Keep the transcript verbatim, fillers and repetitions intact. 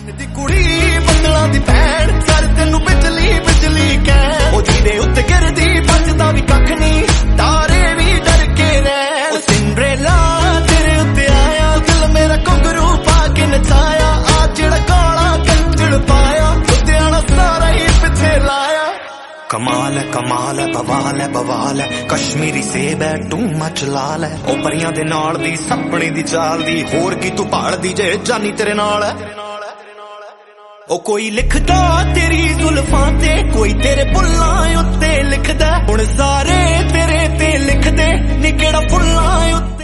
दी कुड़ी बदला दी भैन कर तेनू बिजली बिजली कह ओ जीदे उत्ते गिरदी बचदा भी कख नहीं तारे भी डर के रह ओ सिंड्रेला तेरे उत्ते आया दिल मेरा घुंघरू पा के नचाया आ जेड़ा काला कंजड़ पाया उत्ते आना सारा ही पिछे लाया कमाल है कमाल है बवाल है बवाल है कश्मीरी सेब है टू मच लाल है ओ परियां दे नाल दी सपने दी चाल दी होर की तू भाड़ दी जे जानी तेरे नाल है ओ कोई लिखदा तेरी जुल्फां ते कोई तेरे बुल्लां उत्ते लिखदा हुण सारे तेरे ते लिखदे नी केड़ा फुल्लां उत्ते